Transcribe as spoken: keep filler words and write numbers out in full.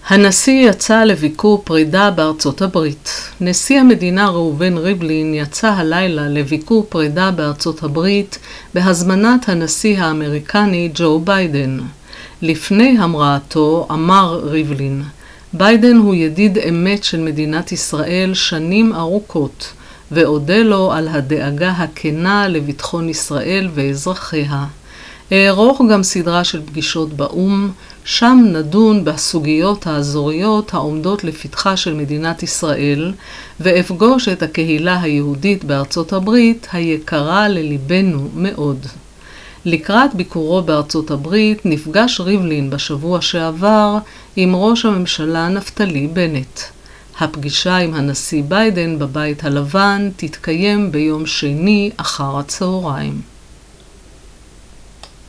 הנשיא יצא לביקור פרידה בארצות הברית. נשיא המדינה ראובן ריבלין יצא הלילה לביקור פרידה בארצות הברית בהזמנת הנשיא האמריקני ג'ו ביידן. לפני המראתו אמר ריבלין, ביידן הוא ידיד אמת של מדינת ישראל שנים ארוכות, ואודה לו על הדאגה הכנה לביטחון ישראל ואזרחיה. אערוך גם סדרה של פגישות באום, שם נדון בסוגיות האזוריות העומדות לפתחה של מדינת ישראל, ואפגוש את הקהילה היהודית בארצות הברית היקרה לליבנו מאוד. לקראת ביקורו בארצות הברית נפגש ריבלין בשבוע שעבר עם ראש הממשלה נפתלי בנט. הפגישה עם הנשיא ביידן בבית הלבן תתקיים ביום שני אחר הצהריים.